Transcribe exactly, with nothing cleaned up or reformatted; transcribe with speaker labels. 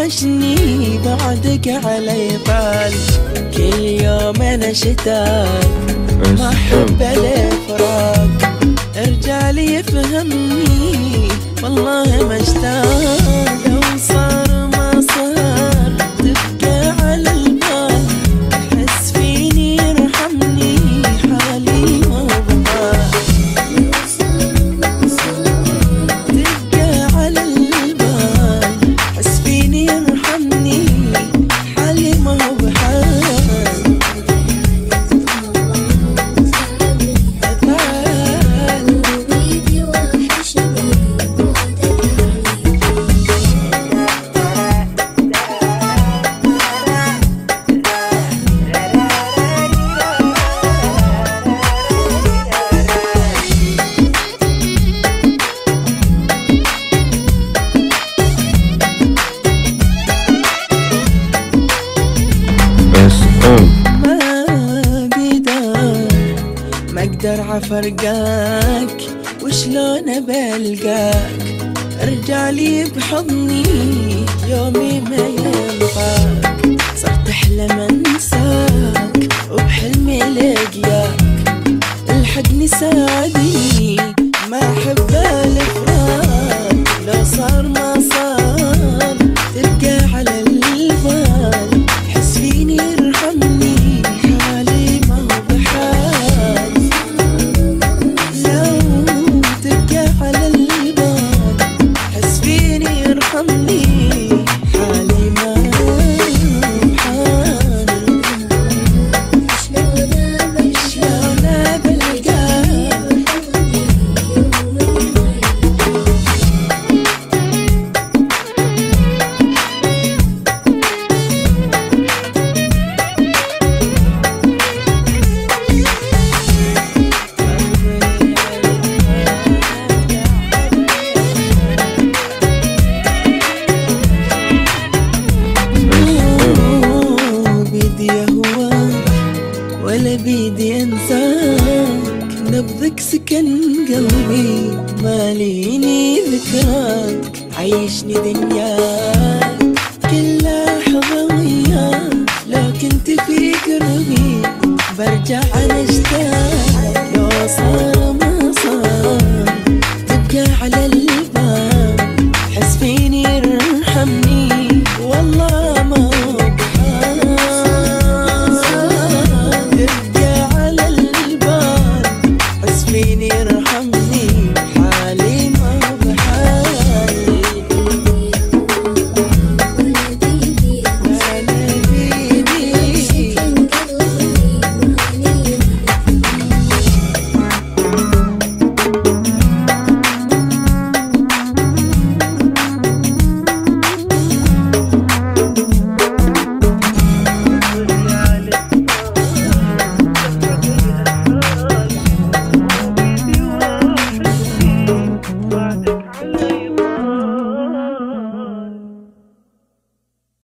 Speaker 1: توحشني بعدك علي طال، كل يوم انا شتاق ما احب الافراق، ارجع لي يفهمني والله ما اشتاق، لو صار ما صار تبقى على البال، احس فيني يرحمني حالي ما بطال، تبقى على البال احس فيني يرحمني حالي ما بحال. ما بيدار ما اقدر عفرقاك وشلون بلقاك، ارجع لي بحضني يومي ما ينفاك، صرت احلم انساك وبحلمي لقياك، الحقني ساعدني ما احب الفراق، لو صار ما صار تبقى على البال، حس فيني يرحمني حالي ما هو بحال، لو تبقى على البال حس فيني يرحمني حالي ما هو بحال، شلون بلقاك ولا بيدي انساك، نبضك سكن قلبي ماليني ذكراك، عيشني دنياك كل لحظة وياك، لو كنت في قربي برجع انا اشتاق، لو صار ما صار تبقى على